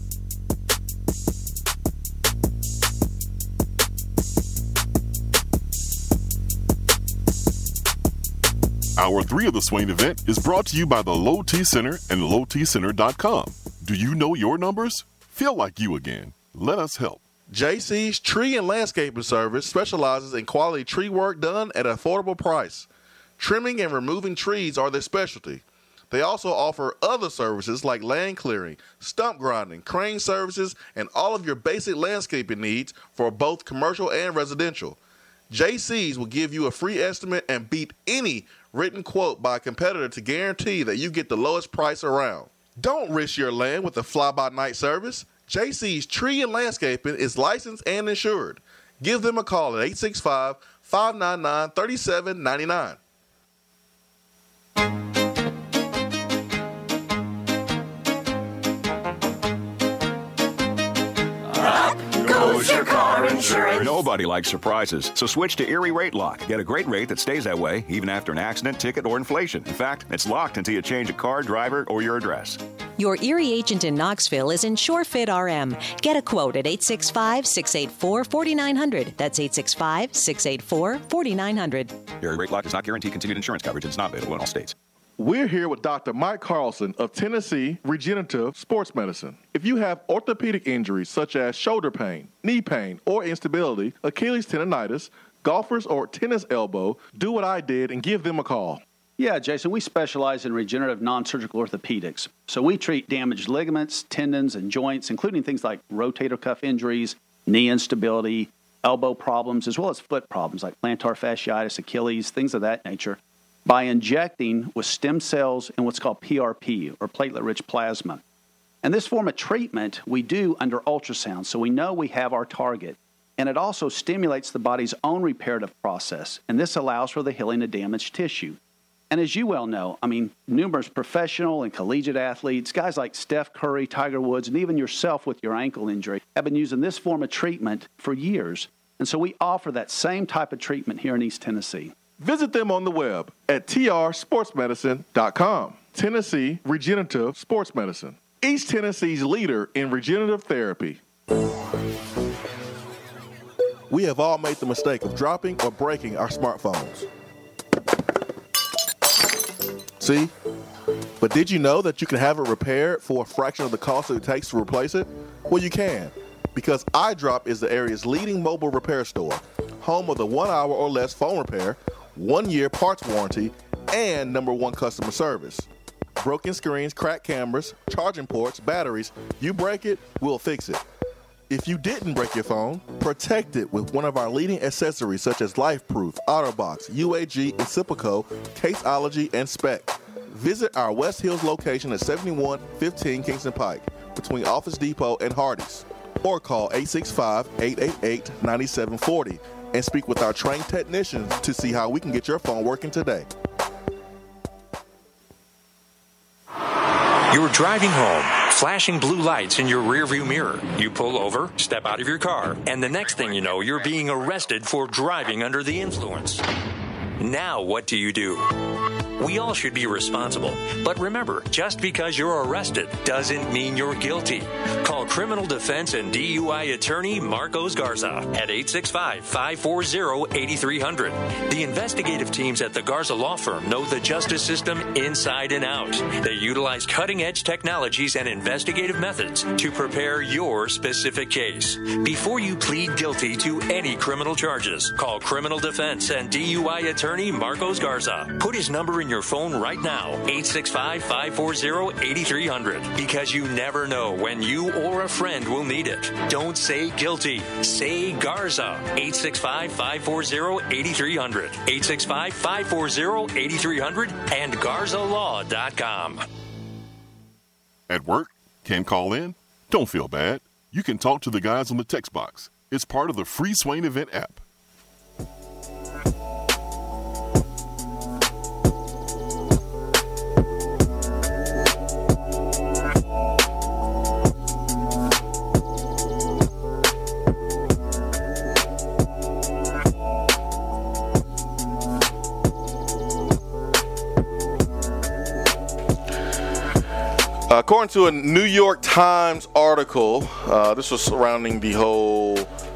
D: Hour 3 of the Swain event is brought to you by the Low T Center and LowTCenter.com. Do you know your numbers? Feel like you again. Let us help.
E: JC's Tree and Landscaping Service specializes in quality tree work done at an affordable price. Trimming and removing trees are their specialty. They also offer other services like land clearing, stump grinding, crane services, and all of your basic landscaping needs for both commercial and residential. JC's will give you a free estimate and beat any written quote by a competitor to guarantee that you get the lowest price around. Don't risk your land with a fly-by-night service. JC's Tree and Landscaping is licensed and insured. Give them a call at 865-599-3799.
K: Goes your car insurance. Nobody likes surprises, so switch to Erie Rate Lock. Get a great rate that stays that way even after an accident, ticket, or inflation. In fact, it's locked until you change a car, driver, or your address.
L: Your Erie agent in Knoxville is InsureFit RM. Get a quote at 865-684-4900. That's 865-684-4900.
K: Erie Rate Lock does not guarantee continued insurance coverage and is not available in all states.
E: We're here with Dr. Mike Carlson of Tennessee Regenerative Sports Medicine. If you have orthopedic injuries such as shoulder pain, knee pain, or instability, Achilles tendonitis, golfers or tennis elbow, do what I did and give them a call.
M: Yeah, Jason, we specialize in regenerative non-surgical orthopedics. So we treat damaged ligaments, tendons, and joints, including things like rotator cuff injuries, knee instability, elbow problems, as well as foot problems like plantar fasciitis, Achilles, things of that nature, by injecting with stem cells and what's called PRP, or platelet-rich plasma. And this form of treatment we do under ultrasound, so we know we have our target. And it also stimulates the body's own reparative process, and this allows for the healing of damaged tissue. And as you well know, numerous professional and collegiate athletes, guys like Steph Curry, Tiger Woods, and even yourself with your ankle injury, have been using this form of treatment for years. And so we offer that same type of treatment here in East Tennessee.
E: Visit them on the web at trsportsmedicine.com. Tennessee Regenerative Sports Medicine, East Tennessee's leader in regenerative therapy. We have all made the mistake of dropping or breaking our smartphones. See? But did you know that you can have it repaired for a fraction of the cost that it takes to replace it? Well, you can, because iDrop is the area's leading mobile repair store, home of the 1 hour or less phone repair, 1 year parts warranty, and #1 customer service. Broken screens, cracked cameras, charging ports, batteries, you break it, we'll fix it. If you didn't break your phone, protect it with one of our leading accessories such as LifeProof, OtterBox, UAG, Incipico, Caseology, and Spec. Visit our West Hills location at 7115 Kingston Pike between Office Depot and Hardee's, or call 865-888-9740 and speak with our trained technicians to see how we can get your phone working today.
N: You're driving home, flashing blue lights in your rearview mirror. You pull over, step out of your car, and the next thing you know, you're being arrested for driving under the influence. Now what do? We all should be responsible. But remember, just because you're arrested doesn't mean you're guilty. Call criminal defense and DUI attorney Marcos Garza at 865-540-8300. The investigative teams at the Garza Law Firm know the justice system inside and out. They utilize cutting-edge technologies and investigative methods to prepare your specific case. Before you plead guilty to any criminal charges, call criminal defense and DUI attorney Marcos Garza. Put his number in your phone right now, 865-540-8300, because you never know when you or a friend will need it. Don't say guilty. Say Garza. 865-540-8300. 865-540-8300 and GarzaLaw.com.
D: At work? Can't call in? Don't feel bad. You can talk to the guys on the text box. It's part of the free Swain Event app.
B: According to a New York Times article, this was surrounding the whole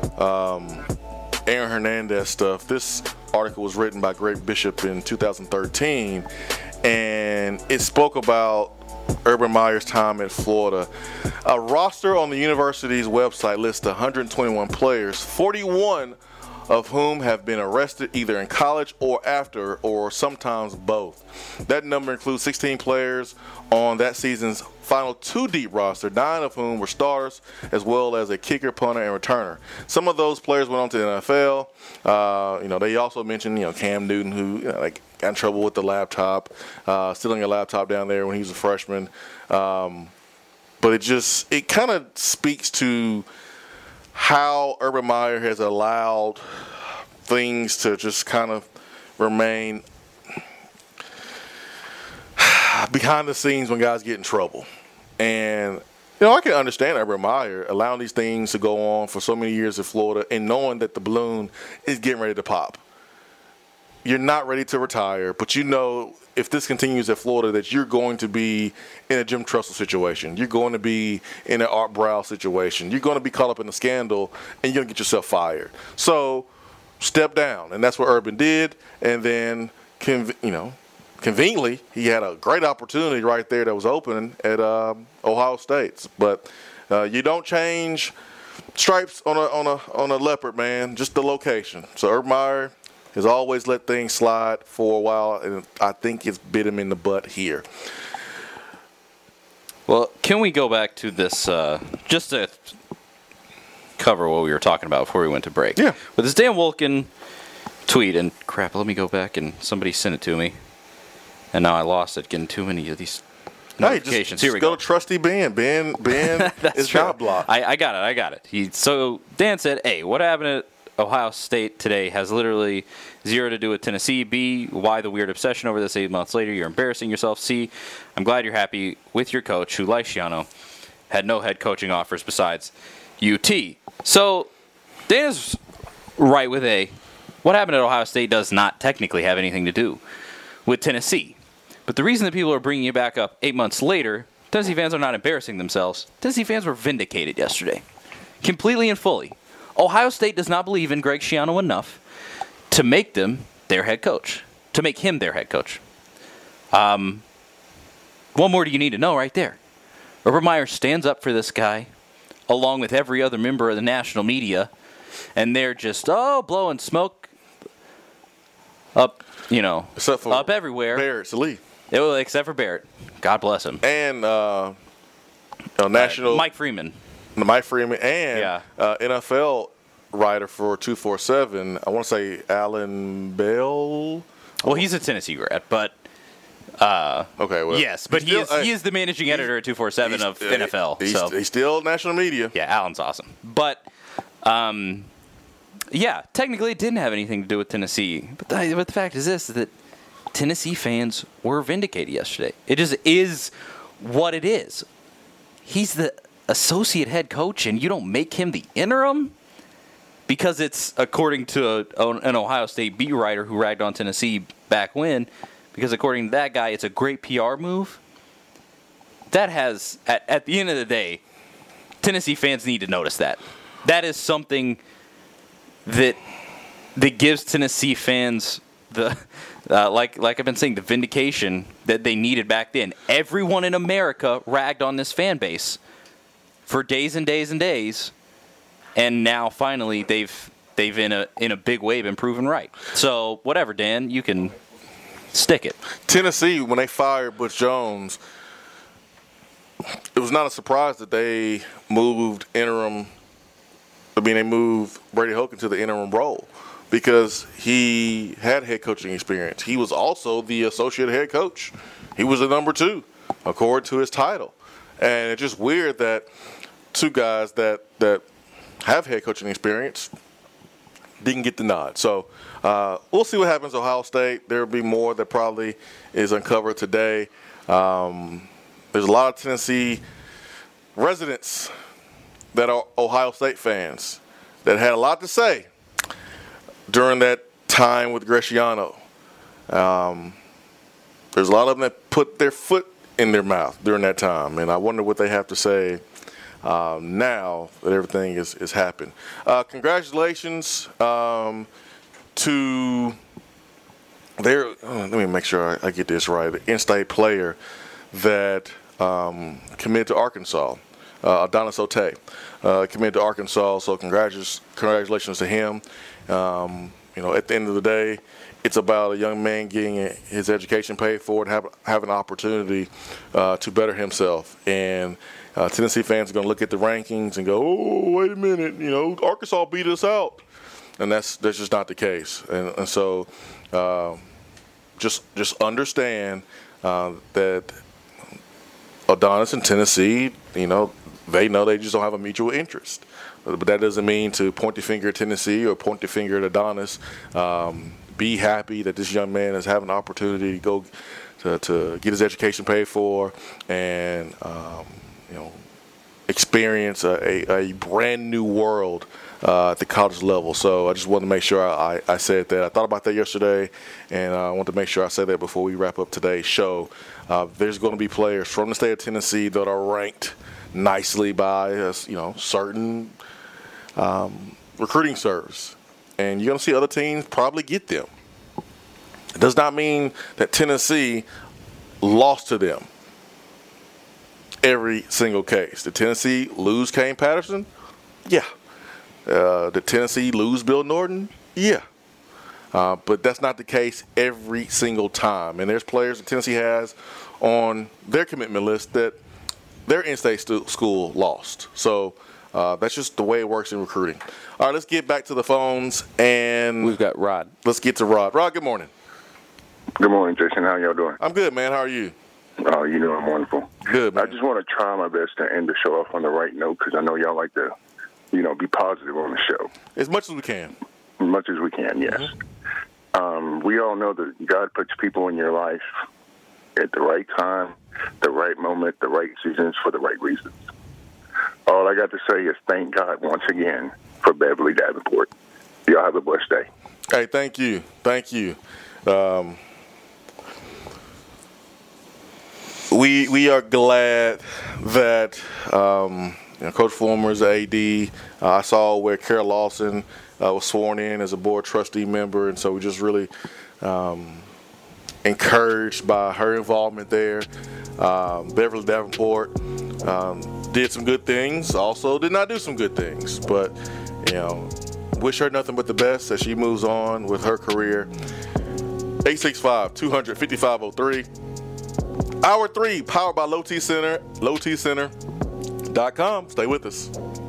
B: Aaron Hernandez stuff. This article was written by Greg Bishop in 2013, and it spoke about Urban Meyer's time at Florida. A roster on the university's website lists 121 players, 41 of whom have been arrested either in college or after, or sometimes both. That number includes 16 players on that season's final two-deep roster, 9 of whom were starters, as well as a kicker, punter, and returner. Some of those players went on to the NFL. They also mentioned, Cam Newton, who got in trouble with the laptop, stealing a laptop down there when he was a freshman. But it kind of speaks to how Urban Meyer has allowed things to just kind of remain behind the scenes when guys get in trouble. And, I can understand Urban Meyer allowing these things to go on for so many years in Florida and knowing that the balloon is getting ready to pop. You're not ready to retire, but if this continues at Florida, that you're going to be in a Jim Tressel situation. You're going to be in an Art Briles situation. You're going to be caught up in a scandal, and you're going to get yourself fired. So step down, and that's what Urban did. And then, conveniently, he had a great opportunity right there that was open at Ohio State. But you don't change stripes on a leopard, man, just the location. So Urban Meyer, Has always let things slide for a while, and I think it's bit him in the butt here.
A: Well, can we go back to this just to cover what we were talking about before we went to break?
B: Yeah.
A: With this Dan Wolken tweet, and crap, let me go back and somebody sent it to me, and now I lost it. Getting too many of these notifications.
B: Here we go. Go to Trusty Ben. Ben is job blocked.
A: I got it. So Dan said, "A, what happened at Ohio State today has literally zero to do with Tennessee. B, why the weird obsession over this 8 months later? You're embarrassing yourself. C, I'm glad you're happy with your coach, who, like Schiano, had no head coaching offers besides UT." So Dan is right with A. What happened at Ohio State does not technically have anything to do with Tennessee. But the reason that people are bringing it back up 8 months later, Tennessee fans are not embarrassing themselves. Tennessee fans were vindicated yesterday, completely and fully. Ohio State does not believe in Greg Schiano enough to make them their head coach, to make him their head coach. What more do you need to know right there? Urban Meyer stands up for this guy, along with every other member of the national media, and they're just, blowing smoke up,
B: except for
A: up everywhere.
B: Barrett Sallee.
A: Except for Barrett. God bless him.
B: And national
A: Mike Freeman.
B: Mike Freeman and NFL writer for 247. I want to say Alan Bell.
A: Well, he's a Tennessee grad, but
B: okay. Well,
A: yes, but he is the managing editor at 247 of NFL.
B: He's still national media.
A: Yeah, Alan's awesome, but technically it didn't have anything to do with Tennessee. But the fact is this: that Tennessee fans were vindicated yesterday. It just is what it is. He's the associate head coach, and you don't make him the interim because it's according to an Ohio State beat writer who ragged on Tennessee back when, because according to that guy, it's a great PR move. That has, at the end of the day, Tennessee fans need to notice that. That is something that gives Tennessee fans the like I've been saying, the vindication that they needed back then. Everyone in America ragged on this fan base for days and days and days, and now finally they've in a big way been proven right. So whatever, Dan, you can stick it.
B: Tennessee, when they fired Butch Jones, it was not a surprise that they moved they moved Brady Hoke into the interim role because he had head coaching experience. He was also the associate head coach. He was the number 2, according to his title. And it's just weird that two guys that have head coaching experience didn't get the nod. So we'll see what happens at Ohio State. There will be more that probably is uncovered today. There's a lot of Tennessee residents that are Ohio State fans that had a lot to say during that time with Greg Schiano. There's a lot of them that put their foot in their mouth during that time, and I wonder what they have to say now that everything is happened. Congratulations to their, let me make sure I get this right, the in-state player that committed to Arkansas, Adonis Otey, committed to Arkansas, so congratulations to him. At the end of the day, it's about a young man getting his education paid for and have an opportunity to better himself. And Tennessee fans are going to look at the rankings and go, "Oh, wait a minute, Arkansas beat us out," and that's just not the case. And so, just understand that Adonis and Tennessee, they know they just don't have a mutual interest. But that doesn't mean to point the finger at Tennessee or point the finger at Adonis. Be happy that this young man is having an opportunity to go to get his education paid for and experience a brand new world at the college level. So I just wanted to make sure I said that. I thought about that yesterday, and I want to make sure I say that before we wrap up today's show. There's going to be players from the state of Tennessee that are ranked nicely by certain recruiting service, and you're going to see other teams probably get them. It does not mean that Tennessee lost to them every single case. Did Tennessee lose Kane Patterson? Yeah. Did Tennessee lose Bill Norton? Yeah. But that's not the case every single time. And there's players that Tennessee has on their commitment list that their in-state school lost. So that's just the way it works in recruiting. All right, let's get back to the phones. And
J: we've got Rod.
B: Let's get to Rod. Rod, good morning.
O: Good morning, Jason. How y'all doing?
B: I'm good, man. How are you?
O: Oh, you know I'm wonderful.
B: Good, man.
O: I just want to try my best to end the show off on the right note because I know y'all like to, be positive on the show.
B: As much as we can.
O: As much as we can, yes. Mm-hmm. We all know that God puts people in your life at the right time, the right moment, the right seasons for the right reasons. All I got to say is thank God once again for Beverly Davenport. Y'all have a blessed day.
B: Hey, thank you. Thank you. We are glad that Coach Fulmer's AD. I saw where Carol Lawson was sworn in as a board trustee member, and so we're just really encouraged by her involvement there. Beverly Davenport did some good things, also did not do some good things, but wish her nothing but the best as she moves on with her career. 865-200-5503. Hour 3, powered by Low T Center, lowtcenter.com. Stay with us.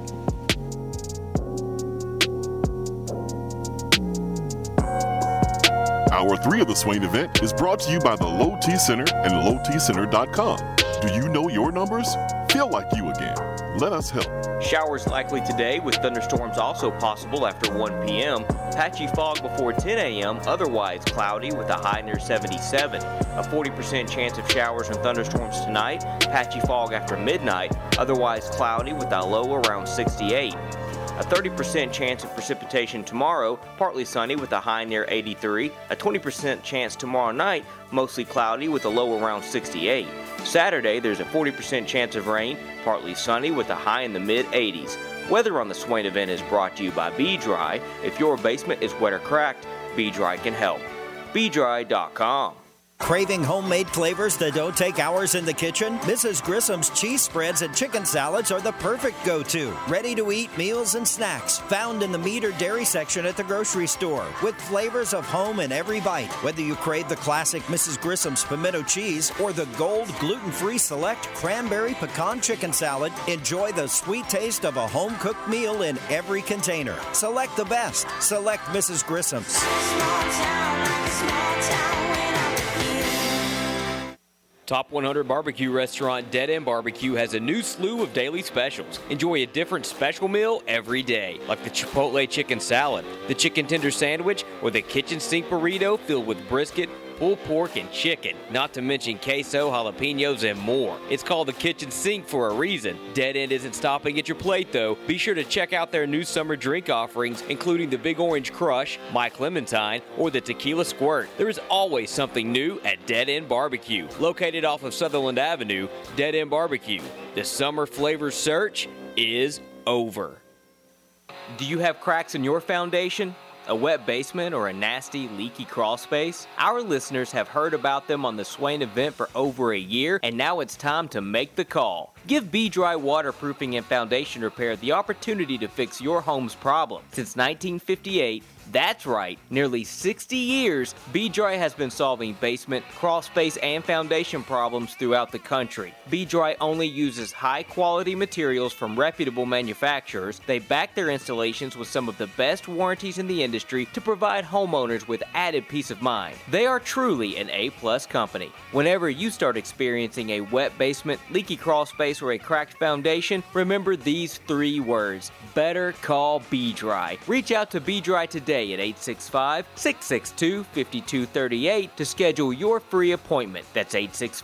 D: Hour 3 of the Swain event is brought to you by the Low T Center and lowtcenter.com. Do you know your numbers? Feel like you again. Let us help.
H: Showers likely today with thunderstorms also possible after 1 p.m. Patchy fog before 10 a.m. Otherwise cloudy with a high near 77. A 40% chance of showers and thunderstorms tonight. Patchy fog after midnight. Otherwise cloudy with a low around 68. A 30% chance of precipitation tomorrow, partly sunny with a high near 83. A 20% chance tomorrow night, mostly cloudy with a low around 68. Saturday, there's a 40% chance of rain, partly sunny with a high in the mid-80s. Weather on the Swain event is brought to you by B-Dry. If your basement is wet or cracked, B-Dry can help. BDry.com.
P: Craving homemade flavors that don't take hours in the kitchen? Mrs. Grissom's cheese spreads and chicken salads are the perfect go-to. Ready-to-eat meals and snacks found in the meat or dairy section at the grocery store with flavors of home in every bite. Whether you crave the classic Mrs. Grissom's pimento cheese or the gold gluten-free select cranberry pecan chicken salad, enjoy the sweet taste of a home-cooked meal in every container. Select the best. Select Mrs. Grissom's.
Q: Small town
H: Top 100 barbecue restaurant Dead End Barbecue has a new slew of daily specials. Enjoy a different special meal every day, like the Chipotle chicken salad, the chicken tender sandwich, or the kitchen sink burrito filled with brisket, pulled pork, and chicken, not to mention queso, jalapenos, and more. It's called the kitchen sink for a reason. Dead End isn't stopping at your plate, though. Be sure to check out their new summer drink offerings, including the Big Orange Crush, My Clementine, or the Tequila Squirt. There is always something new at Dead End Barbecue. Located off of Sutherland Avenue, Dead End Barbecue. The summer flavor search is over. Do you have cracks in your foundation? A wet basement, or a nasty, leaky crawl space? Our listeners have heard about them on the Swain event for over a year, and now it's time to make the call. Give B-Dry Waterproofing and Foundation Repair the opportunity to fix your home's problem. Since 1958, that's right, nearly 60 years, B-Dry has been solving basement, crawl space, and foundation problems throughout the country. B-Dry only uses high-quality materials from reputable manufacturers. They back their installations with some of the best warranties in the industry to provide homeowners with added peace of mind. They are truly an A-plus company. Whenever you start experiencing a wet basement, leaky crawl space, or a cracked foundation, remember these 3 words: better call B-Dry. Reach out to B-Dry today at 865-662-5238 to schedule your free appointment. That's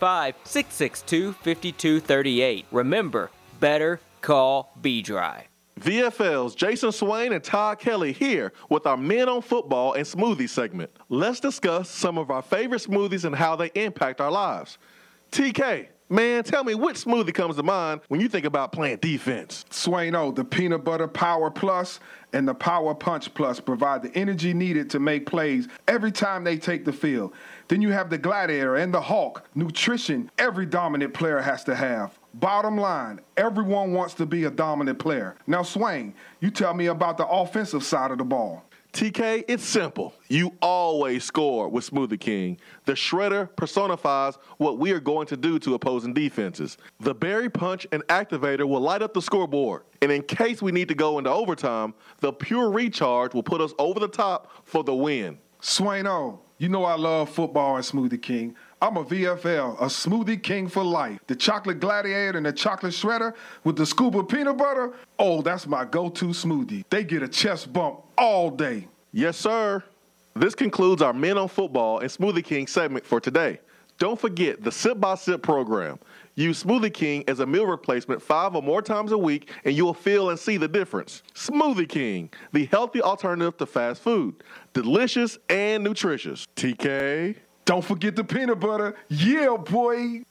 H: 865-662-5238. Remember, better call B-Dry.
E: VFL's Jason Swain and Todd Kelly here with our Men on Football and Smoothie segment. Let's discuss some of our favorite smoothies and how they impact our lives. TK, man, tell me which smoothie comes to mind when you think about playing defense.
R: Swaino, the Peanut Butter Power Plus and the Power Punch Plus provide the energy needed to make plays every time they take the field. Then you have the Gladiator and the Hawk, nutrition every dominant player has to have. Bottom line, everyone wants to be a dominant player. Now, Swain, you tell me about the offensive side of the ball.
E: TK, it's simple. You always score with Smoothie King. The shredder personifies what we are going to do to opposing defenses. The Berry Punch and Activator will light up the scoreboard. And in case we need to go into overtime, the Pure Recharge will put us over the top for the win.
R: Swaino, you know I love football and Smoothie King. I'm a VFL, a Smoothie King for life. The chocolate gladiator and the chocolate shredder with the scoop of peanut butter, oh, that's my go-to smoothie. They get a chest bump all day.
E: Yes, sir. This concludes our Men on Football and Smoothie King segment for today. Don't forget the Sip by Sip program. Use Smoothie King as a meal replacement 5 or more times a week, and you'll feel and see the difference. Smoothie King, the healthy alternative to fast food. Delicious and nutritious. TK.
R: Don't forget the peanut butter. Yeah, boy.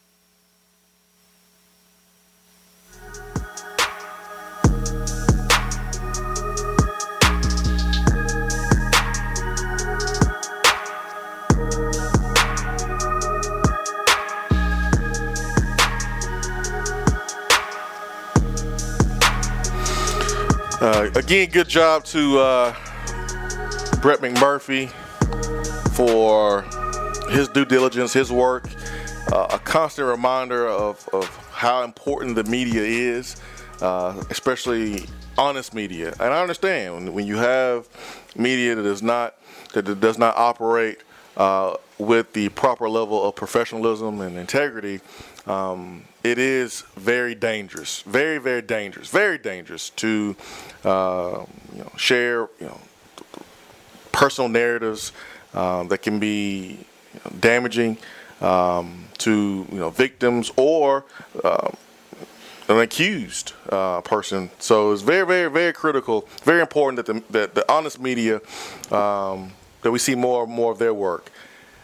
B: Again, good job to Brett McMurphy for his due diligence, his work, a constant reminder of how important the media is, especially honest media. And I understand when you have media that does not operate with the proper level of professionalism and integrity, it is very dangerous, very, very dangerous, very dangerous to share personal narratives that can be damaging to victims or an accused person. So it's very, very, very critical, very important that the honest media that we see more and more of their work.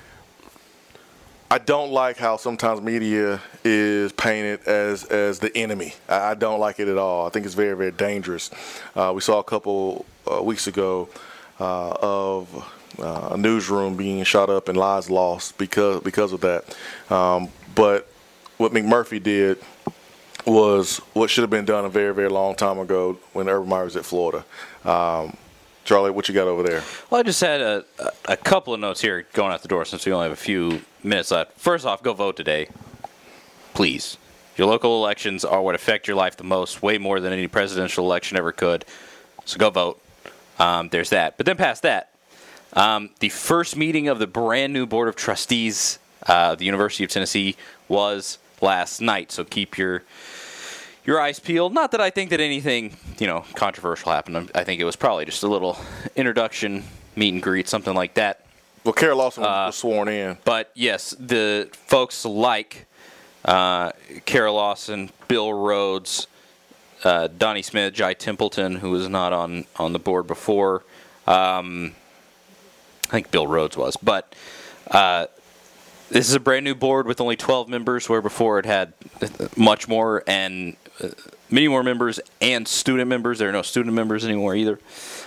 B: I don't like how sometimes media is painted as the enemy. I don't like it at all. I think it's very, very dangerous. We saw a couple weeks ago of a newsroom being shot up and lives lost because of that. But what McMurphy did was what should have been done a very, very long time ago when Urban Meyer was at Florida. Charlie, what you got over there?
A: Well, I just had a couple of notes here going out the door since we only have a few minutes left. First off, go vote today. Please. Your local elections are what affect your life the most, way more than any presidential election ever could. So go vote. There's that. But then past that, the first meeting of the brand new Board of Trustees of the University of Tennessee was last night. So keep your eyes peeled. Not that I think that anything, controversial happened. I think it was probably just a little introduction, meet and greet, something like that.
B: Well, Kara Lawson was sworn in.
A: But, yes, the folks like Kara Lawson, Bill Rhodes, Donnie Smith, Jai Templeton, who was not on the board before. I think Bill Rhodes was. But this is a brand new board with only 12 members, where before it had much more and many more members and student members. There are no student members anymore either.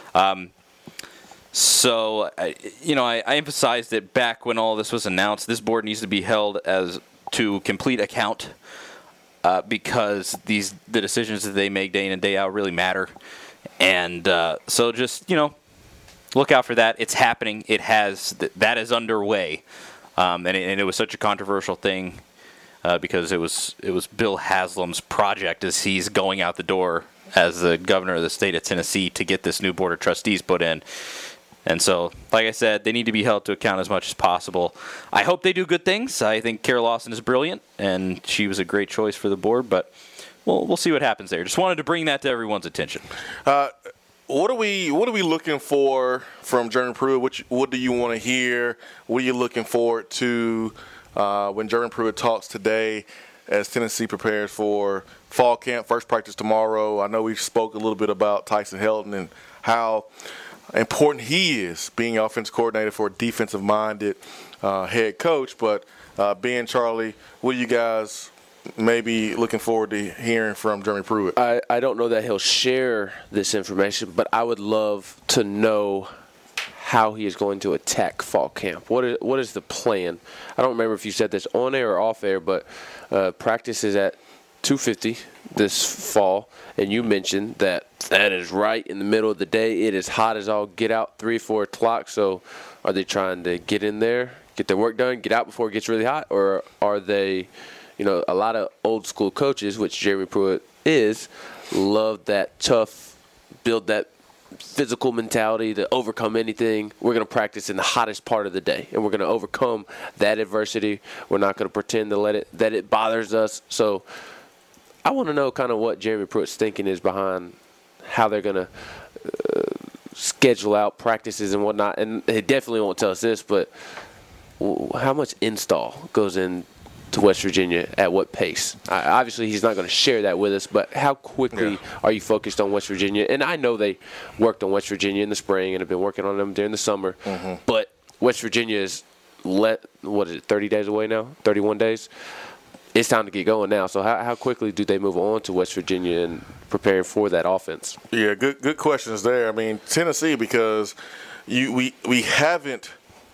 A: So, I emphasized that back when all this was announced, this board needs to be held as to complete account because the decisions that they make day in and day out really matter. And so just, look out for that. It's happening. That is underway. And it was such a controversial thing because it was Bill Haslam's project as he's going out the door as the governor of the state of Tennessee to get this new board of trustees put in. And so, like I said, they need to be held to account as much as possible. I hope they do good things. I think Kara Lawson is brilliant, and she was a great choice for the board, but we'll see what happens there. Just wanted to bring that to everyone's attention.
B: What are we looking for from Jeremy Pruitt? What do you want to hear? What are you looking forward to when Jeremy Pruitt talks today as Tennessee prepares for fall camp, first practice tomorrow? I know we spoke a little bit about Tyson Helton and how important he is being offensive coordinator for a defensive-minded head coach. But Ben, Charlie, what are you guys maybe looking forward to hearing from Jeremy Pruitt?
J: I don't know that he'll share this information, but I would love to know how he is going to attack fall camp. What is the plan? I don't remember if you said this on air or off air, but practice is at 250 this fall, and you mentioned that is right in the middle of the day. It is hot as all get out, 3 or 4 o'clock. So are they trying to get in there, get their work done, get out before it gets really hot? Or are they, a lot of old school coaches, which Jeremy Pruitt is, love that tough, build that physical mentality to overcome anything. We're going to practice in the hottest part of the day, and we're going to overcome that adversity. We're not going to pretend to that it bothers us. So I want to know kind of what Jeremy Pruitt's thinking is behind how they're going to schedule out practices and whatnot. And he definitely won't tell us this, but how much install goes into West Virginia at what pace? Obviously, he's not going to share that with us, but how quickly are you focused on West Virginia? And I know they worked on West Virginia in the spring and have been working on them during the summer, but West Virginia is, 30 days away now, 31 days? It's time to get going now. So how quickly do they move on to West Virginia and prepare for that offense?
B: Yeah, good questions there. I mean, Tennessee, because we haven't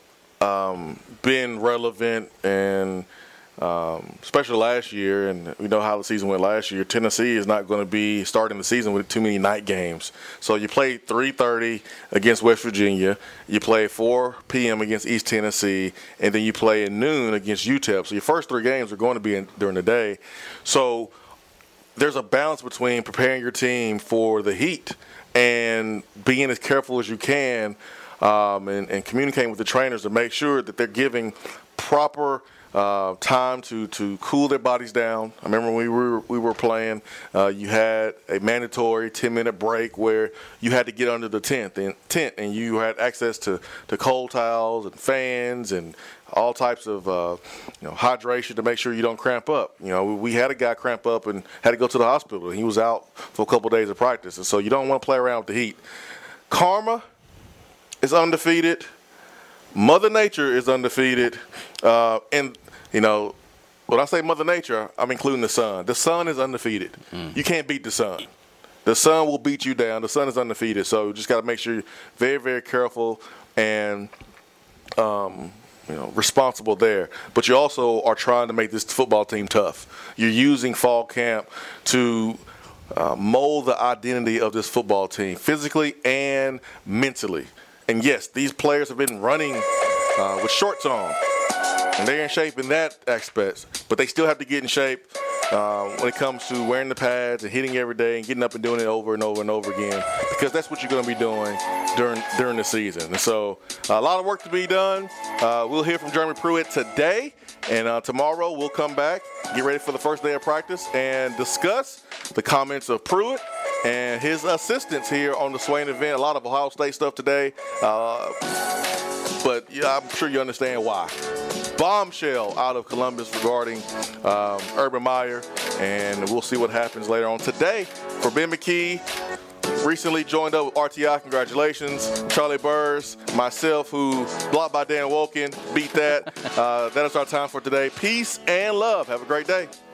B: been relevant, and especially last year, and we know how the season went last year. Tennessee is not going to be starting the season with too many night games. So you play 3:30 against West Virginia, you play 4 p.m. against East Tennessee, and then you play at noon against UTEP. So your first 3 games are going to be during the day. So there's a balance between preparing your team for the heat and being as careful as you can, and communicating with the trainers to make sure that they're giving proper time to cool their bodies down. I remember when we were playing, you had a mandatory 10-minute break where you had to get under the tent, and you had access to cold towels and fans and all types of hydration to make sure you don't cramp up. We had a guy cramp up and had to go to the hospital. He was out for a couple of days of practice, and so you don't want to play around with the heat. Karma is undefeated. Mother Nature is undefeated, and when I say Mother Nature, I'm including the sun. The sun is undefeated. You can't beat the sun. The sun will beat you down. The sun is undefeated, so you just got to make sure you're very, very careful and responsible there. But you also are trying to make this football team tough. You're using fall camp to mold the identity of this football team, physically and mentally. And yes, these players have been running with shorts on, and they're in shape in that aspect. But they still have to get in shape when it comes to wearing the pads and hitting every day and getting up and doing it over and over and over again, because that's what you're going to be doing during the season. And so a lot of work to be done. We'll hear from Jeremy Pruitt today, and tomorrow we'll come back, get ready for the first day of practice, and discuss the comments of Pruitt and his assistants here on the Swain event. A lot of Ohio State stuff today, but I'm sure you understand why. Bombshell out of Columbus regarding Urban Meyer, and we'll see what happens later on today. For Ben McKee, recently joined up with RTI, congratulations. Charlie Burrs, myself, who blocked by Dan Wolken, beat that. That is our time for today. Peace and love. Have a great day.